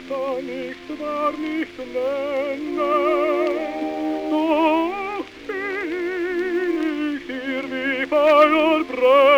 kann ich zwar nicht nennen, doch bin ich hier wie Feuer brennt.